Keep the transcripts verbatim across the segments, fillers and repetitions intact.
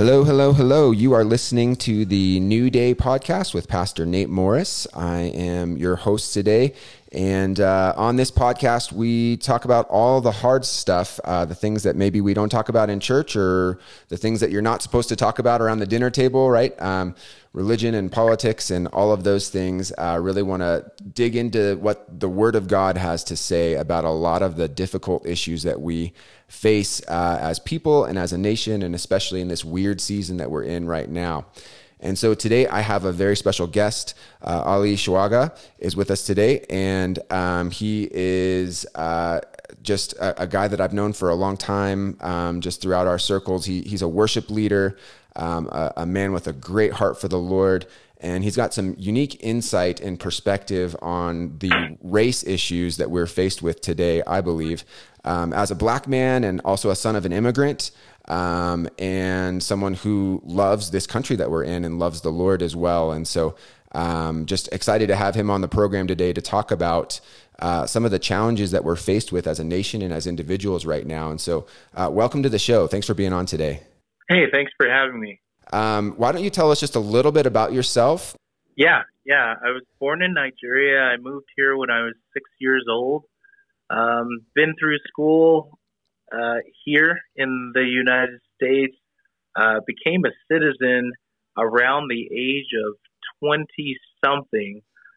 Hello, hello, hello. You are listening to the New Day podcast with Pastor Nate Morris. I am your host today. And uh, on this podcast, we talk about all the hard stuff, uh, the things that maybe we don't talk about in church, or the things that you're not supposed to talk about around the dinner table, right? Um, religion and politics and all of those things. I uh, really want to dig into what the Word of God has to say about a lot of the difficult issues that we face uh, as people and as a nation, and especially in this weird season that we're in right now. And so today I have a very special guest. uh, Ali Shuaga is with us today, and um, he is uh, just a, a guy that I've known for a long time, um, just throughout our circles. He, he's a worship leader, um, a, a man with a great heart for the Lord, and he's got some unique insight and perspective on the race issues that we're faced with today, I believe. Um, as a black man and also a son of an immigrant, um, and someone who loves this country that we're in and loves the Lord as well. And so um, just excited to have him on the program today to talk about uh, some of the challenges that we're faced with as a nation and as individuals right now. And so uh, welcome to the show. Thanks for being on today. Hey, thanks for having me. Um, why don't you tell us just a little bit about yourself? Yeah, yeah. I was born in Nigeria. I moved here when I was six years old. Um, been through school uh, here in the United States. Uh, became a citizen around the age of twenty-something,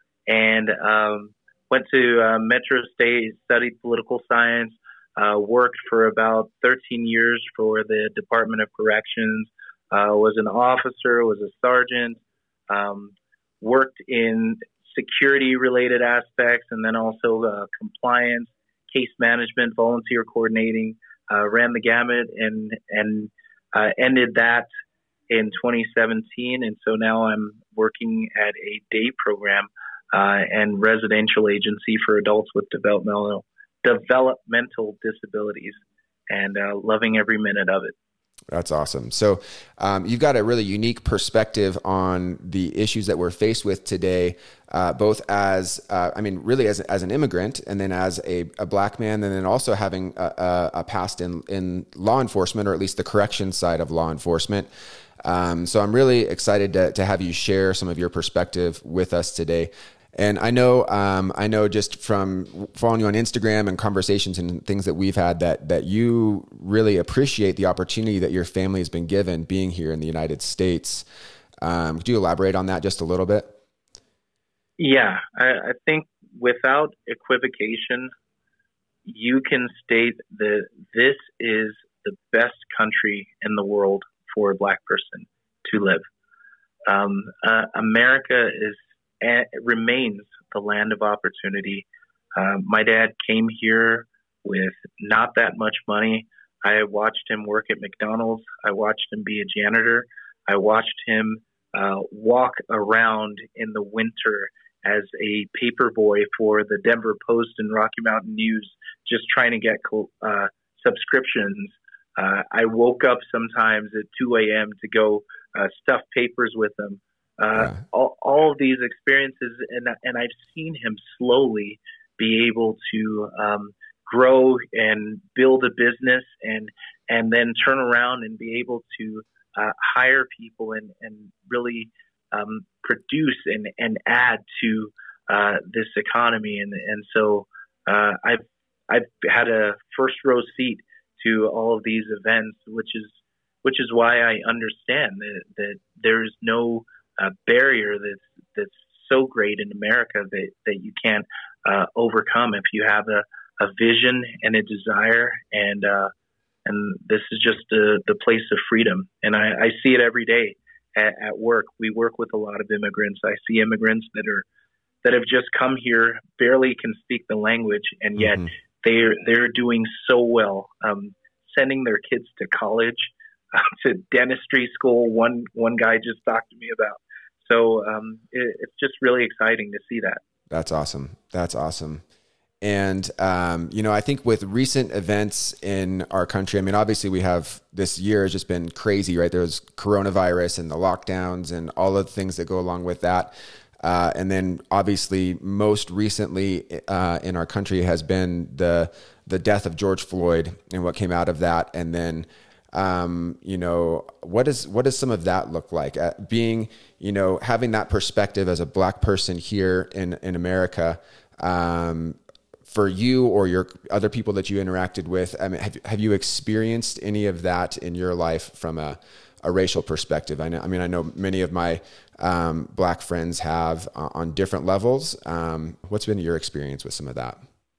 and um, went to uh, Metro State, studied political science, uh, worked for about thirteen years for the Department of Corrections, uh, was an officer, was a sergeant, um, worked in security-related aspects, and then also uh, compliance, case management, volunteer coordinating, uh, ran the gamut, and and uh, ended that in twenty seventeen. And so now I'm working at a day program uh, and residential agency for adults with developmental developmental disabilities, and uh, loving every minute of it. That's awesome. So um, you've got a really unique perspective on the issues that we're faced with today, uh, both as, uh, I mean, really as as an immigrant, and then as a, a black man, and then also having a, a, a past in, in law enforcement, or at least the corrections side of law enforcement. Um, so I'm really excited to, to have you share some of your perspective with us today. And I know, um, I know just from following you on Instagram and conversations and things that we've had, that that you really appreciate the opportunity that your family has been given being here in the United States. Um, could you elaborate on that just a little bit? Yeah, I, I think without equivocation, you can state that this is the best country in the world for a black person to live. Um, uh, America is and it remains the land of opportunity. Uh, my dad came here with not that much money. I watched him work at McDonald's. I watched him be a janitor. I watched him uh, walk around in the winter as a paper boy for the Denver Post and Rocky Mountain News, just trying to get uh, subscriptions. Uh, I woke up sometimes at two a.m. to go uh, stuff papers with him. Uh, yeah. all, all of these experiences, and and I've seen him slowly be able to um, grow and build a business, and and then turn around and be able to uh, hire people and and really um, produce and, and add to uh, this economy, and and so uh, I've I've had a first row seat to all of these events, which is which is why I understand that that there is no a barrier that's that's so great in America that, that you can't uh, overcome if you have a, a vision and a desire, and uh, and this is just the the place of freedom. And I, I see it every day at, at work. We work with a lot of immigrants. I see immigrants that are that have just come here, barely can speak the language, and yet mm-hmm. they're they're doing so well, um, sending their kids to college, uh, to dentistry school. One one guy just talked to me about. So um, it, it's just really exciting to see that. That's awesome. That's awesome. And, um, you know, I think with recent events in our country, I mean, obviously we have, this year has just been crazy, right? There's coronavirus and the lockdowns and all of the things that go along with that. Uh, and then obviously most recently uh, in our country has been the the death of George Floyd and what came out of that. And then Um, you know, what is, what does some of that look like? Uh, being, you know, having that perspective as a Black person here in, in America, um, for you or your other people that you interacted with. I mean, have, have you experienced any of that in your life from a, a racial perspective? I know, I mean, I know many of my, um, Black friends have uh, on different levels. Um, what's been your experience with some of that?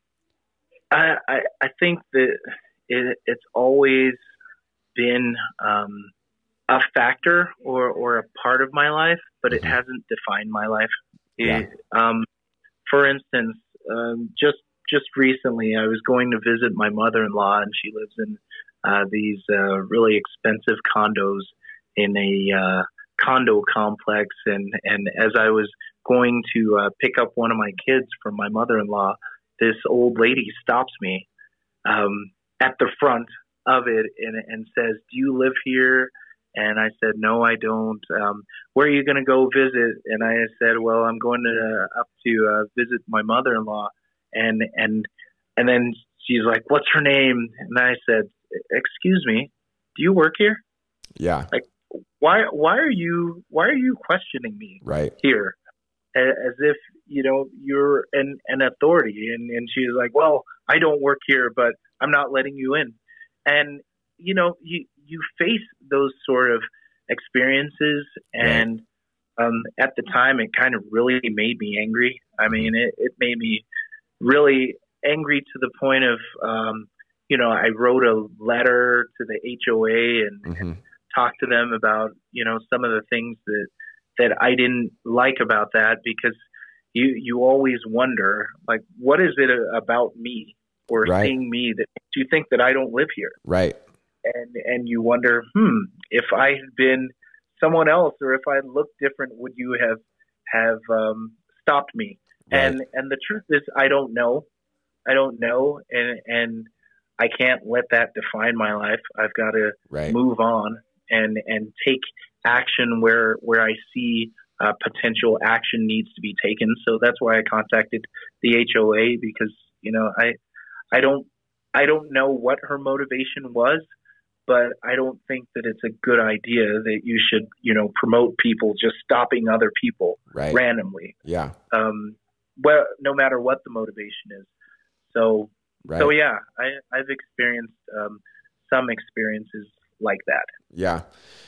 I, I, I think that it, it's always been, um, a factor or, or a part of my life, but it mm-hmm. hasn't defined my life. It, yeah. um, for instance, um, just, just recently I was going to visit my mother-in-law, and she lives in, uh, these, uh, really expensive condos in a, uh, condo complex. And, and as I was going to, uh, pick up one of my kids from my mother-in-law, this old lady stops me, um, at the front of it and, and says, "Do you live here?" And I said, "No, I don't. Um, where are you going to go visit?" And I said, "Well, I'm going to uh, up to uh, visit my mother-in-law." And and and then she's like, "What's her name?" And I said, "Excuse me, do you work here?" Yeah. Like, why why are you why are you questioning me right here, as if you know you're an an authority? And and she's like, "Well, I don't work here, but I'm not letting you in." And you know, you you face those sort of experiences, and right. um, at the time, it kind of really made me angry. I mean, it, it made me really angry to the point of, um, you know, I wrote a letter to the H O A and, mm-hmm. and talked to them about, you know, some of the things that that I didn't like about that, because you you always wonder, like, what is it about me or right. seeing me that makes you think that I don't live here? Right. And and you wonder, hmm, if I had been someone else, or if I looked different, would you have have um, stopped me? Right. And and the truth is, I don't know. I don't know, and and I can't let that define my life. I've got to right. move on and and take action where where I see uh, potential action needs to be taken. So that's why I contacted the H O A, because you know I I don't I don't know what her motivation was. But I don't think that it's a good idea that you should, you know, promote people just stopping other people right. randomly. Yeah. Um, well, no matter what the motivation is. So, right. so yeah, I, I've experienced um, some experiences like that. Yeah.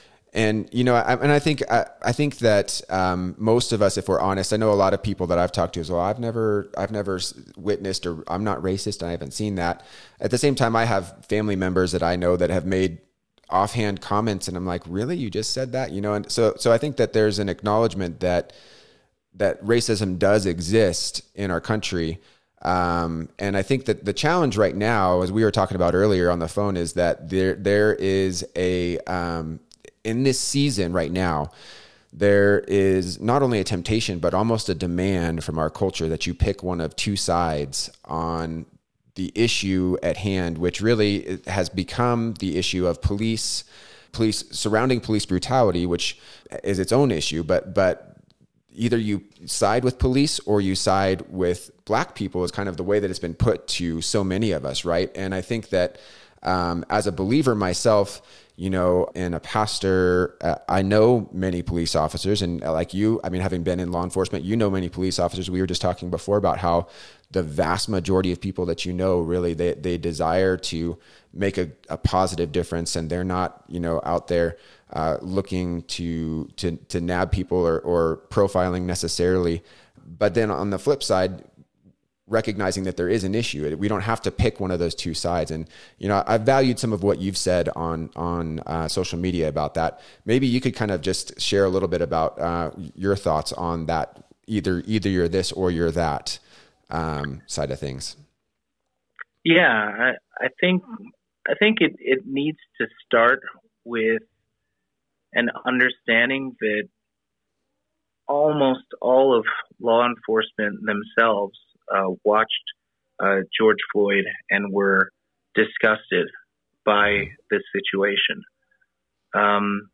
And, you know, I, and I think, I, I think that um, most of us, if we're honest, I know a lot of people that I've talked to as well, I've never, I've never witnessed, or I'm not racist, and I haven't seen that. At the same time, I have family members that I know that have made offhand comments, and I'm like, really? You just said that? You know? And so, so I think that there's an acknowledgement that, that racism does exist in our country. Um, and I think that the challenge right now, as we were talking about earlier on the phone, is that there, there is a, um, in this season right now, there is not only a temptation, but almost a demand from our culture that you pick one of two sides on the issue at hand, which really has become the issue of police, police surrounding police brutality, which is its own issue. But, but either you side with police or you side with Black people is kind of the way that it's been put to so many of us. Right. And I think that, um, as a believer myself, you know, and a pastor, uh, I know many police officers, and like you, I mean, having been in law enforcement, you know, many police officers. We were just talking before about how the vast majority of people that you know, really, they, they desire to make a, a positive difference, and they're not, you know, out there uh, looking to, to, to nab people or, or profiling necessarily. But then on the flip side, recognizing that there is an issue. We don't have to pick one of those two sides. And, you know, I've valued some of what you've said on, on uh, social media about that. Maybe you could kind of just share a little bit about uh, your thoughts on that. Either, either you're this or you're that um, side of things. Yeah, I, I think, I think it, it needs to start with an understanding that almost all of law enforcement themselves Uh, watched uh, George Floyd and were disgusted by this situation. Um,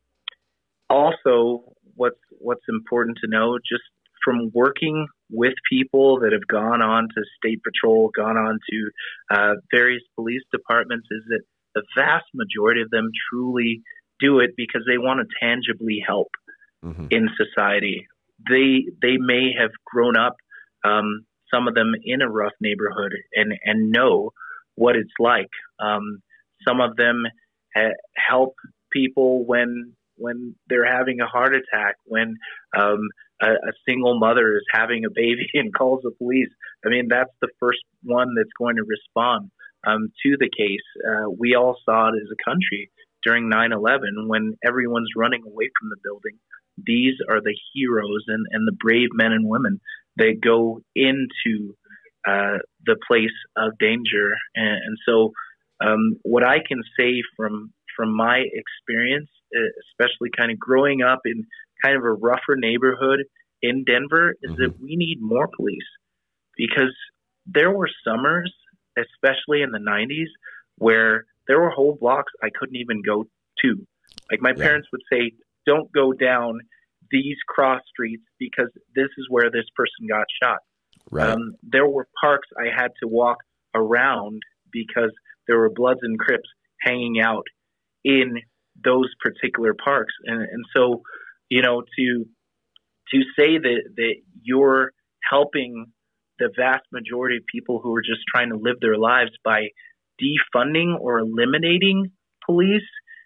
also, what's what's important to know, just from working with people that have gone on to state patrol, gone on to uh, various police departments, is that the vast majority of them truly do it because they want to tangibly help mm-hmm. in society. They they may have grown up, um, some of them in a rough neighborhood, and, and know what it's like. Um, some of them ha- help people when when they're having a heart attack, when um, a, a single mother is having a baby and calls the police. I mean, that's the first one that's going to respond um, to the case. Uh, we all saw it as a country during nine eleven when everyone's running away from the building. These are the heroes and, and the brave men and women that go into uh, the place of danger. And, and so um, what I can say from from my experience, especially kind of growing up in kind of a rougher neighborhood in Denver, is mm-hmm. that we need more police, because there were summers, especially in the nineties, where there were whole blocks I couldn't even go to. Like my yeah. parents would say, don't go down these cross streets because this is where this person got shot. Right. Um, there were parks I had to walk around because there were Bloods and Crips hanging out in those particular parks. And, and so, you know, to to say that, that you're helping the vast majority of people who are just trying to live their lives by defunding or eliminating police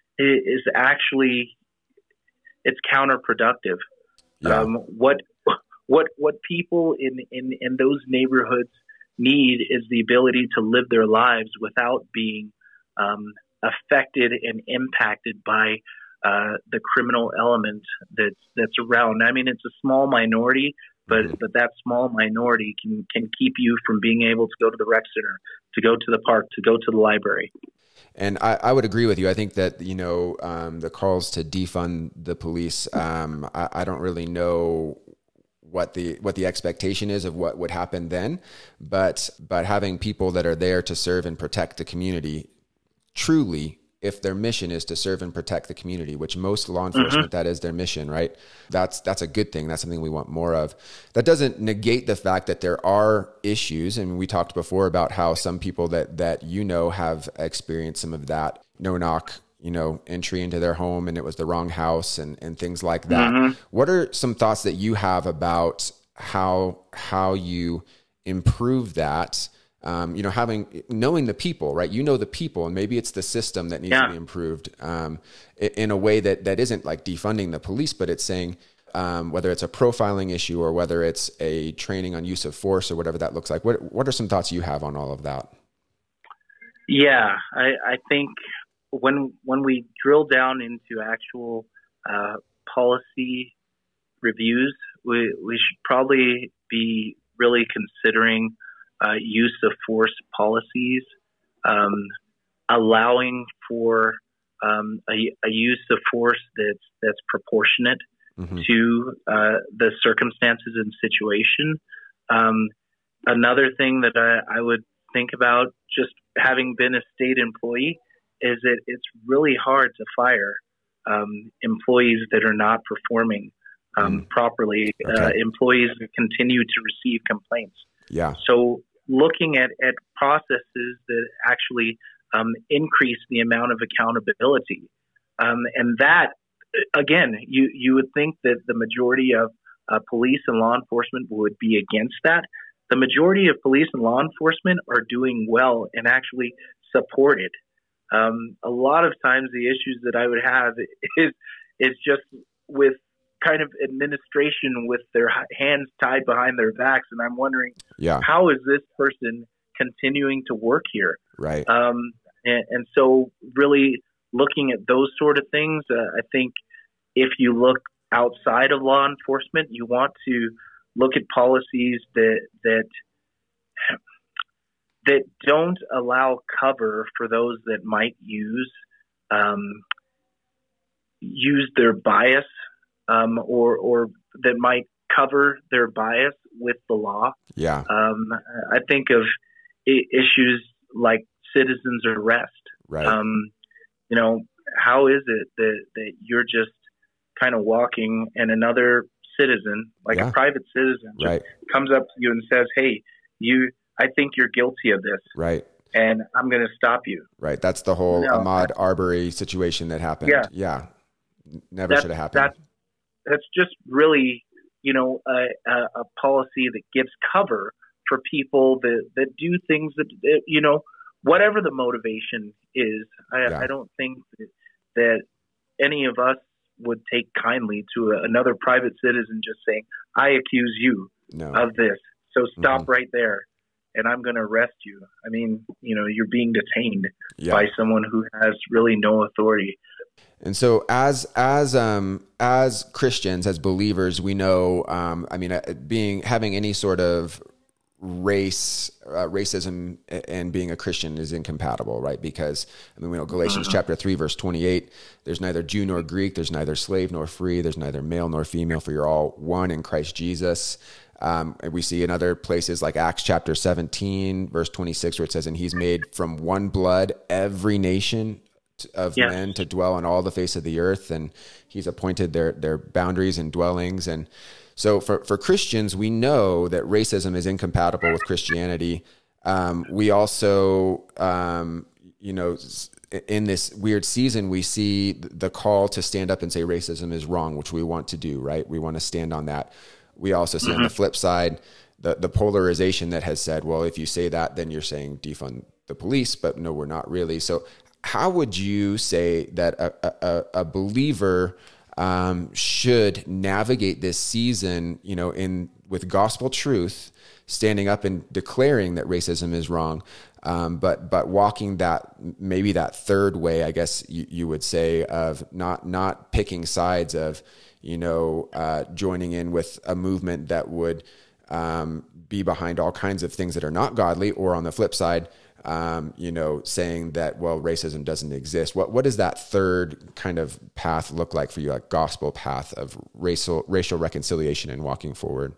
is actually, it's counterproductive. Yeah. Um, what what what people in, in, in those neighborhoods need is the ability to live their lives without being um, affected and impacted by uh, the criminal element that's that's around. I mean, it's a small minority, but mm-hmm. but that small minority can can keep you from being able to go to the rec center, to go to the park, to go to the library. And I, I would agree with you. I think that, you know, um, the calls to defund the police, um, I, I don't really know what the what the expectation is of what would happen then, but but having people that are there to serve and protect the community, truly, if their mission is to serve and protect the community, which most law enforcement, mm-hmm. that is their mission, right? That's that's a good thing. That's something we want more of. That doesn't negate the fact that there are issues. And we talked before about how some people that that you know have experienced some of that no knock, you know, entry into their home and it was the wrong house and, and things like that. Mm-hmm. What are some thoughts that you have about how how you improve that? Um, you know, having, knowing the people, right? You know, the people, and maybe it's the system that needs yeah. to be improved um, in a way that, that isn't like defunding the police, but it's saying um, whether it's a profiling issue or whether it's a training on use of force or whatever that looks like. What, what are some thoughts you have on all of that? Yeah, I, I think when, when we drill down into actual uh, policy reviews, we, we should probably be really considering Uh, use of force policies, um, allowing for um, a, a use of force that's that's proportionate mm-hmm. to uh, the circumstances and situation. Um, another thing that I, I would think about, just having been a state employee, is that it's really hard to fire um, employees that are not performing um, mm. properly. Okay. Uh, employees continue to receive complaints. Yeah. So looking at, at processes that actually um, increase the amount of accountability. Um, and that, again, you, you would think that the majority of uh, police and law enforcement would be against that. The majority of police and law enforcement are doing well and actually support it. Um, a lot of times the issues that I would have is, is just with kind of administration with their hands tied behind their backs. And I'm wondering, yeah. how is this person continuing to work here? Right. Um, and, and so really looking at those sort of things, uh, I think if you look outside of law enforcement, you want to look at policies that, that, that don't allow cover for those that might use, um, use their bias Um, or, or that might cover their bias with the law. Yeah. Um, I think of I- issues like citizens arrest. Right. Um, you know, how is it that, that you're just kind of walking and another citizen, like yeah. a private citizen, just right. comes up to you and says, "Hey, you, I think you're guilty of this." Right. and I'm going to stop you. Right. That's the whole No, Ahmaud Arbery situation that happened. Yeah. Yeah. Never That, should have happened. That's, that's just really, you know, a, a, a policy that gives cover for people that, that do things that, that, you know, whatever the motivation is. I, Yeah. I don't think that, that any of us would take kindly to a, another private citizen just saying, I accuse you No. of this. So stop Mhm. right there and I'm going to arrest you. I mean, you know, you're being detained Yeah. by someone who has really no authority. And so as, as, um, as Christians, as believers, we know, um, I mean, uh, being, having any sort of race, uh, racism and being a Christian is incompatible, right? Because I mean, we know Galatians Mhm. chapter three, verse twenty-eight, there's neither Jew nor Greek, there's neither slave nor free, there's neither male nor female, for you're all one in Christ Jesus. Um, and we see in other places like Acts chapter seventeen, verse twenty-six, where it says, and he's made from one blood every nation of Yes. men to dwell on all the face of the earth. And he's appointed their, their boundaries and dwellings. And so for, for Christians, we know that racism is incompatible with Christianity. Um, we also, um, you know, in this weird season, we see the call to stand up and say racism is wrong, which we want to do, right? We want to stand on that. We also see mm-hmm. on the flip side, the, the polarization that has said, well, if you say that, then you're saying defund the police, but no, we're not really. So how would you say that a, a, a believer um, should navigate this season, you know, in with gospel truth, standing up and declaring that racism is wrong, um, but but walking that maybe that third way, I guess you, you would say, of not not picking sides, of you know uh, joining in with a movement that would um, be behind all kinds of things that are not godly, or on the flip side, Um, you know, saying that, well, racism doesn't exist. What what does that third kind of path look like for you, like gospel path of racial racial reconciliation and walking forward?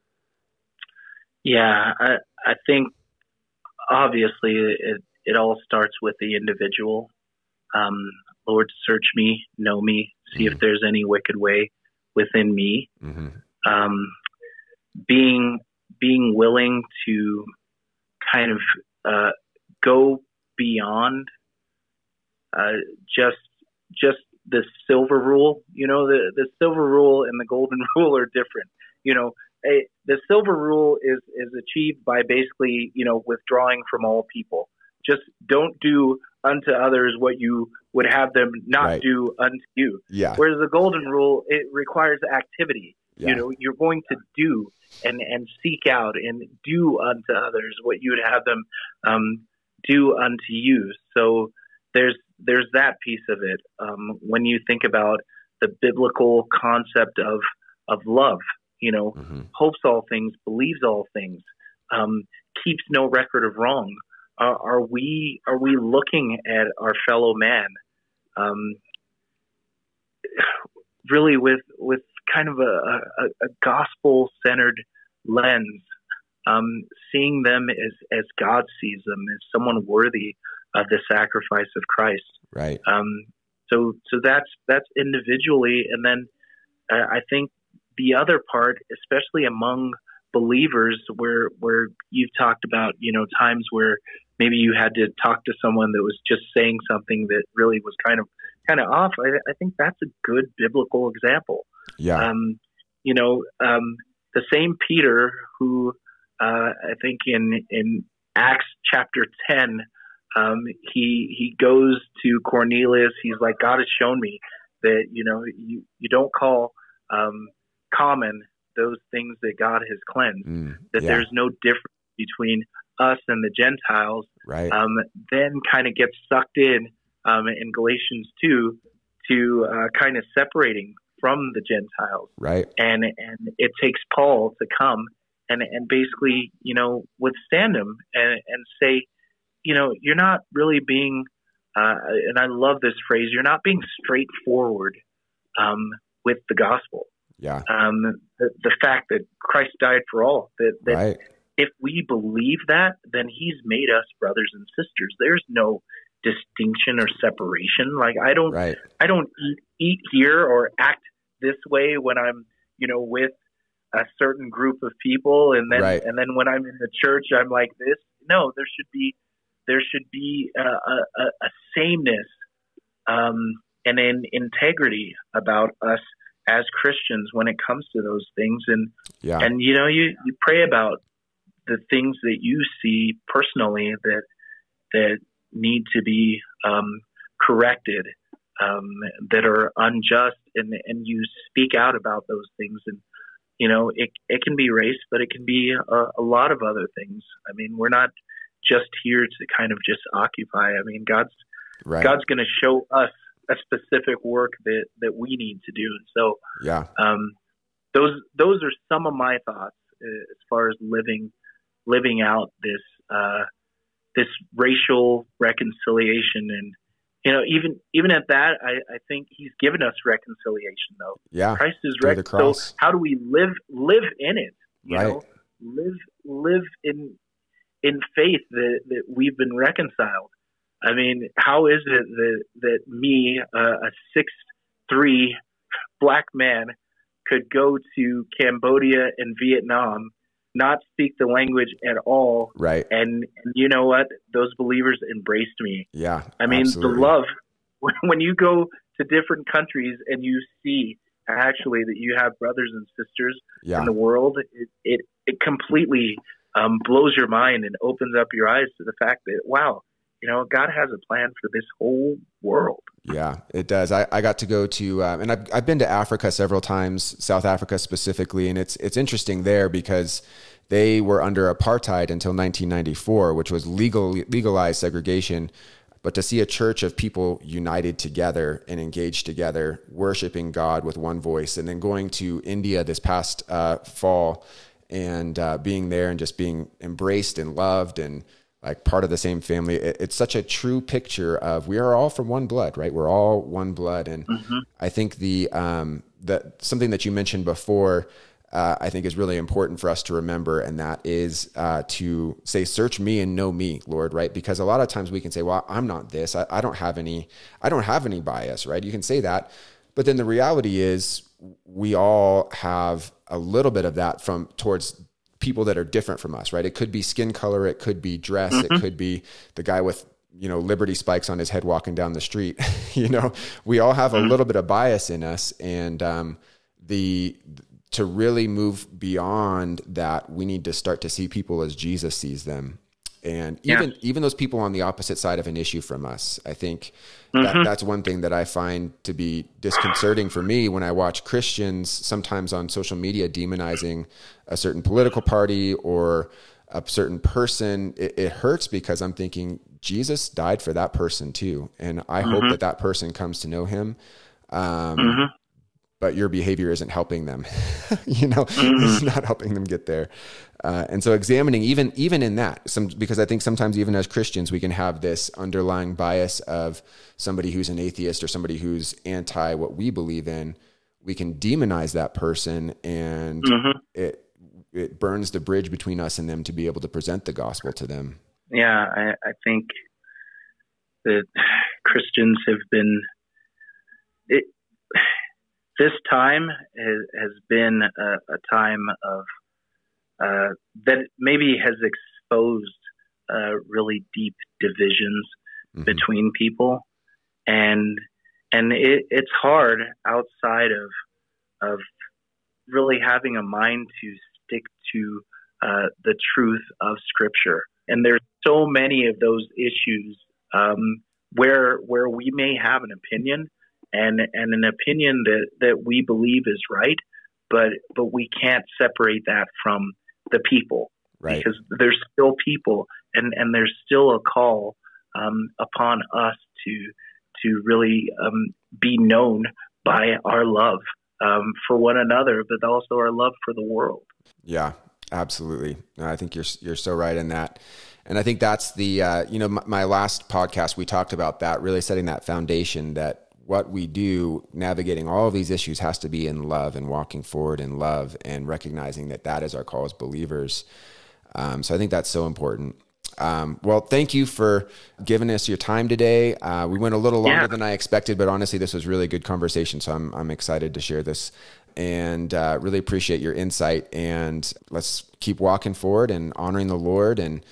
Yeah, I, I think obviously it, it all starts with the individual. Um, Lord, search me, know me, see mm-hmm. if there's any wicked way within me. Mm-hmm. Um, being being willing to kind of uh, go beyond uh, just just the silver rule. You know, the, the silver rule and the golden rule are different. You know, a, the silver rule is, is achieved by basically, you know, withdrawing from all people. Just don't do unto others what you would have them not right. do unto you. Yeah. Whereas the golden rule, it requires activity. Yeah. You know, you're going to do and, and seek out and do unto others what you would have them um, do unto you. So there's there's that piece of it. Um, when you think about the biblical concept of of love, you know, mm-hmm. hopes all things, believes all things, um, keeps no record of wrong. Are, are we are we looking at our fellow man um, really with with kind of a, a, a gospel centered lens, um, seeing them as, as God sees them, as someone worthy of the sacrifice of Christ. Right. Um, so, so that's, that's individually. And then uh, I think the other part, especially among believers, where, where you've talked about, you know, times where maybe you had to talk to someone that was just saying something that really was kind of, kind of off. I, I think that's a good biblical example. Yeah. Um, you know, um, the same Peter who, uh, I think in, in Acts chapter ten, um, he, he goes to Cornelius. He's like, God has shown me that, you know, you, you don't call, um, common those things that God has cleansed, mm, that yeah. there's no difference between us and the Gentiles. Right. Um, then kind of gets sucked in, um, in Galatians two to, uh, kind of separating from the Gentiles. Right. And, and it takes Paul to come and, and basically, you know, withstand him and, and say, you know, you're not really being, uh, and I love this phrase, you're not being straightforward, um, with the gospel. Yeah. Um, the, the fact that Christ died for all, that, that right. if we believe that, then he's made us brothers and sisters. There's no distinction or separation. Like I don't, right. I don't eat, eat here or act this way when I'm, you know, with a certain group of people. And then, right. and then when I'm in the church, I'm like this. No, there should be, there should be a, a, a sameness um, and an integrity about us as Christians when it comes to those things. And yeah. and you know, you, you pray about the things that you see personally that that need to be um, corrected, um, that are unjust, and and you speak out about those things. And you know, it it can be race, but it can be a, a lot of other things. I mean, we're not just here to kind of just occupy. I mean, God's right. God's going to show us a specific work that, that we need to do. And so, yeah, um, those those are some of my thoughts as far as living living out this uh, this racial reconciliation. And you know, even even at that, I, I think He's given us reconciliation, though. Yeah, Christ is through rec- the cross. So how do we live live in it? You right. know, live live in in faith that, that we've been reconciled. I mean, how is it that that me, uh, a six three black man, could go to Cambodia and Vietnam, not speak the language at all, right? And, and you know what? Those believers embraced me. Yeah, I mean, absolutely. the love. When you go to different countries and you see actually that you have brothers and sisters yeah. in the world, it it, it completely um, blows your mind and opens up your eyes to the fact that, wow, you know, God has a plan for this whole world. Yeah, it does. I, I got to go to, uh, and I've, I've been to Africa several times, South Africa specifically, and it's it's interesting there because they were under apartheid until nineteen ninety-four, which was legal legalized segregation. But to see a church of people united together and engaged together, worshiping God with one voice, and then going to India this past uh, fall and uh, being there and just being embraced and loved and like part of the same family. It, it's such a true picture of we are all from one blood, right? We're all one blood. And mm-hmm. I think the, um, the, something that you mentioned before, uh, I think is really important for us to remember. And that is, uh, to say, search me and know me, Lord, right? Because a lot of times we can say, well, I'm not this, I, I don't have any, I don't have any bias, right? You can say that, but then the reality is we all have a little bit of that from towards people that are different from us, right? It could be skin color. It could be dress. Mm-hmm. It could be the guy with, you know, Liberty spikes on his head walking down the street. You know, we all have mm-hmm. a little bit of bias in us. And um, the to really move beyond that, we need to start to see people as Jesus sees them. And even, yeah. even those people on the opposite side of an issue from us, I think mm-hmm. that that's one thing that I find to be disconcerting for me when I watch Christians sometimes on social media demonizing a certain political party or a certain person. It, it hurts because I'm thinking Jesus died for that person too. And I mm-hmm. hope that that person comes to know him. Um, mm-hmm. But your behavior isn't helping them, you know, mm-hmm. it's not helping them get there. Uh, and so examining even, even in that, some, because I think sometimes even as Christians, we can have this underlying bias of somebody who's an atheist or somebody who's anti what we believe in. We can demonize that person and mm-hmm. it, it burns the bridge between us and them to be able to present the gospel to them. Yeah. I, I think that Christians have been, it, this time has, has been a, a time of uh, that maybe has exposed uh, really deep divisions mm-hmm. between people, and and it, it's hard outside of of really having a mind to stick to uh, the truth of Scripture. And there's so many of those issues um, where where we may have an opinion. And and an opinion that, that we believe is right, but but we can't separate that from the people, right? Because there's still people, and, and there's still a call um, upon us to to really um, be known by our love um, for one another, but also our love for the world. Yeah, absolutely. I think you're you're so right in that. And I think that's the uh, you know my, my last podcast we talked about that, really setting that foundation that what we do, navigating all of these issues, has to be in love and walking forward in love and recognizing that that is our call as believers. Um, so I think that's so important. Um, well, thank you for giving us your time today. Uh, we went a little longer yeah. than I expected, but honestly, this was really good conversation. So I'm, I'm excited to share this and uh, really appreciate your insight. And let's keep walking forward and honoring the Lord and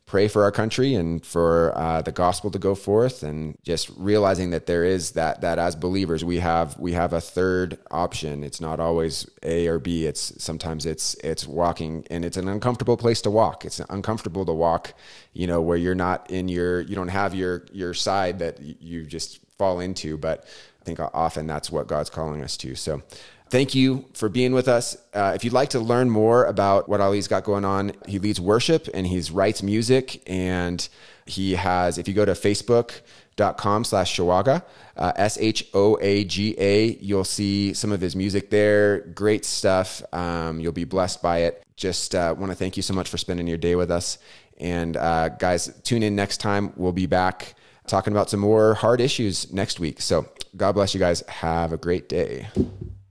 pray for our country and for uh, the gospel to go forth, and just realizing that there is that, that as believers, we have, we have a third option. It's not always A or B. It's sometimes it's, it's walking, and it's an uncomfortable place to walk. It's uncomfortable to walk, you know, where you're not in your, you don't have your, your side that you just fall into, but I think often that's what God's calling us to. So thank you for being with us. Uh, if you'd like to learn more about what Ali's got going on, he leads worship and he writes music, and he has, if you go to facebook.com slash Shoaga, uh, S H O A G A, you'll see some of his music there. Great stuff. Um, you'll be blessed by it. Just uh, want to thank you so much for spending your day with us. And uh, guys, tune in next time. We'll be back talking about some more hard issues next week. So God bless you guys. Have a great day.